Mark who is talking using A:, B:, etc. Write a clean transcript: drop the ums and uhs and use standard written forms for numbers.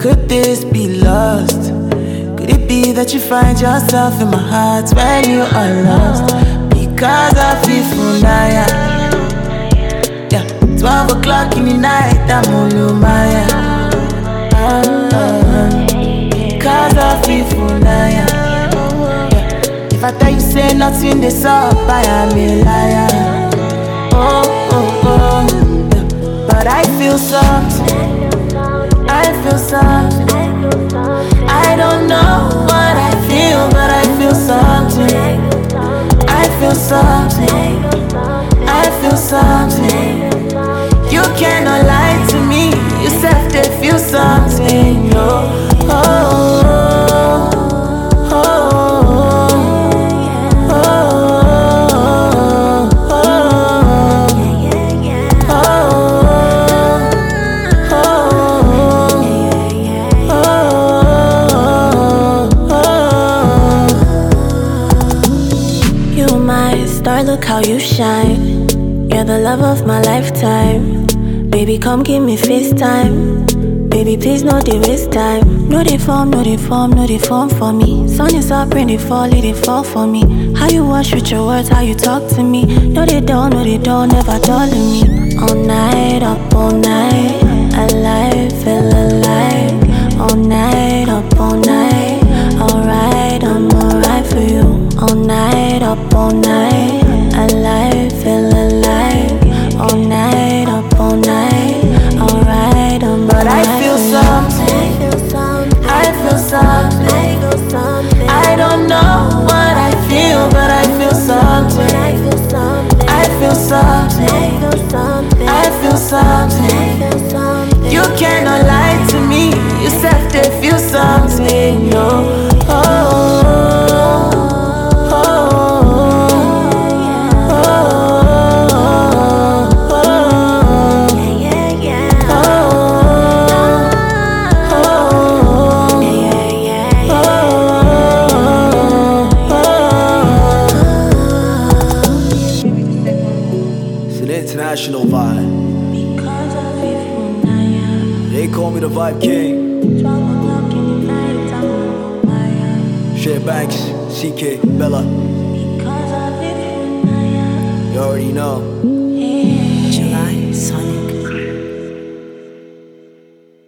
A: Could this be lost? Could it be that you find yourself in my heart when you are lost? Because I feel for Naya. Yeah, 12 o'clock in the night, I'm Olumaya. Because I feel for Naya. Yeah, if I tell you say nothing this up, I am a liar. Oh, oh, oh. Yeah, but I feel something. I feel something. I don't know what I feel, but I feel something. I feel something. I feel something. You cannot lie to me. You said they feel something. No. Oh, oh, oh, oh, oh,
B: Look how you shine. You're the love of my lifetime. Baby, come give me FaceTime. Baby, please no dey waste time. No dey form, no dey form, no dey form for me. Sun is up, rain dey fall, it dey fall for me. How you wash with your words, how you talk to me. No dey dull, never dulling me. All night, up all night. Alive, feel alive. All night, up all night. Alright, I'm alright for you. All night, up all night. Alive, feel alive. All night, up all night. Alright, I'm
A: but
B: alright.
A: I feel something. I feel something. I don't know what I feel, but I feel something. I feel something. I feel something. You cannot lie to me. You said they feel something. No. Oh.
C: International vibe. They call me the Vibe King. Shit Banks, CK, Bella. You already know.